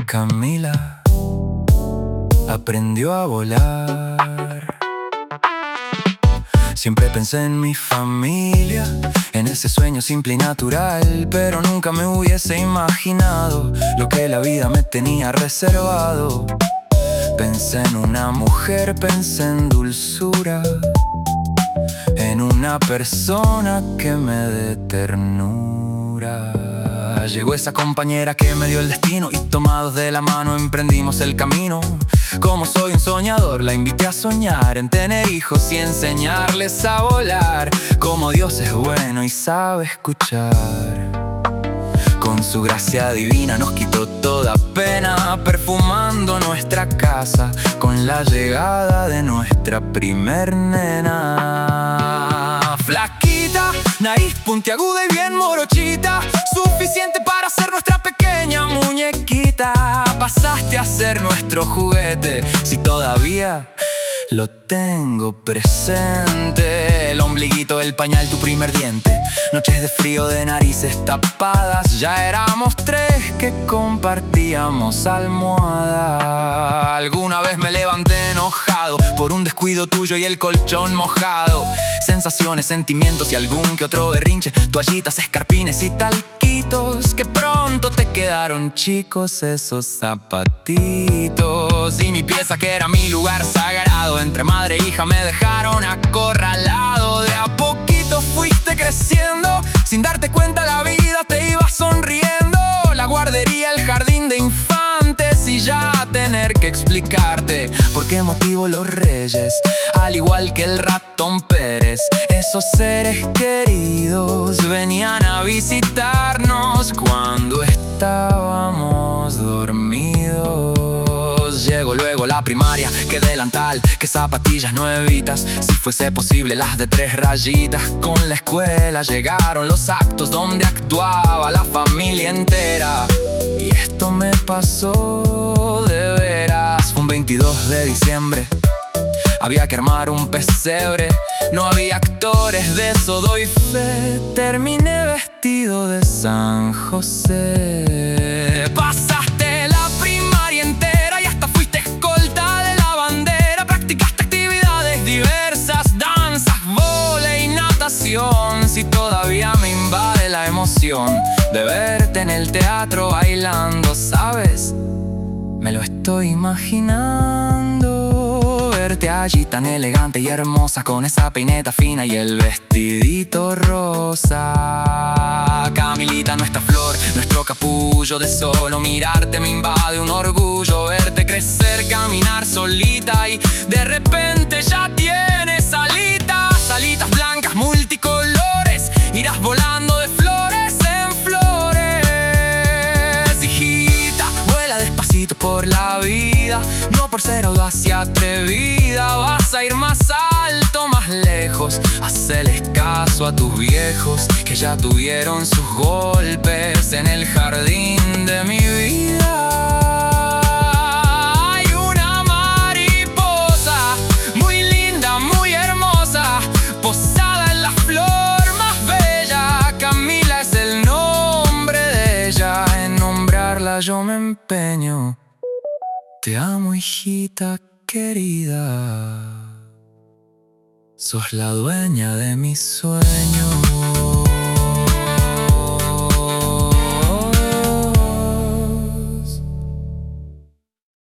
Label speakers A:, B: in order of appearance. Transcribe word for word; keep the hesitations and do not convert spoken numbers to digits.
A: Camila aprendió a volar. Siempre pensé en mi familia, en ese sueño simple y natural, pero nunca me hubiese imaginado lo que la vida me tenía reservado. Pensé en una mujer, pensé en dulzura, en una persona que me dé ternura. Llegó esa compañera que me dio el destino y tomados de la mano emprendimos el camino. Como soy un soñador, la invité a soñar en tener hijos y enseñarles a volar. Como Dios es bueno y sabe escuchar. Con su gracia divina nos quitó toda pena, perfumando nuestra casa con la llegada de nuestra primer nena. Flaquita, nariz puntiaguda y bien morochita, suficiente para ser nuestra pequeña muñequita. Pasaste a ser nuestro juguete, si todavía lo tengo presente. El ombliguito, el pañal, tu primer diente, noches de frío de narices tapadas. Ya éramos tres que compartíamos almohada. Alguna vez me levanté enojado por un descuido tuyo y el colchón mojado. Sensaciones, sentimientos y algún que otro berrinche, toallitas, escarpines y talquitos. Que pronto te quedaron chicos esos zapatitos. Y mi pieza, que era mi lugar sagrado, entre madre e hija me dejaron acorralado. De a poquito fuiste creciendo, sin darte cuenta la vida te iba sonriendo. La guardería, el jardín de infantes, y ya tener que explicarte por qué motivo los reyes, al igual que el ratón Pérez, esos seres queridos venían a visitarnos cuando estábamos dormidos. Llegó luego la primaria, que delantal, que zapatillas nuevitas, si fuese posible las de tres rayitas. Con la escuela llegaron los actos donde actuaba la familia entera. Y esto me pasó de veras. Fue un veintidós de diciembre, había que armar un pesebre. No había actores, de eso doy fe. Terminé vestido de San José. Pasaste la primaria entera y hasta fuiste escolta de la bandera. Practicaste actividades diversas, danzas, vóley y natación. Si todavía me invade la emoción de verte en el teatro bailando, ¿sabes? Me lo estoy imaginando, verte allí tan elegante y hermosa, con esa peineta fina y el vestidito rosa. Camilita, nuestra flor, nuestro capullo de solo mirarte me invade un orgullo. Verte crecer, caminar solita y de repente ya tienes alitas. Alitas blancas multicolores, irás volando de flores en flores. Hijita, vuela despacito por la vida, no por ser audaz y atrevida. Vas a ir más alto, más lejos, haceles caso a tus viejos, que ya tuvieron sus golpes en el jardín de mi vida. Hay una mariposa muy linda, muy hermosa, posada en la flor más bella. Camila es el nombre de ella, en nombrarla yo me empeño. Te amo, hijita querida, sos la dueña de mis sueños.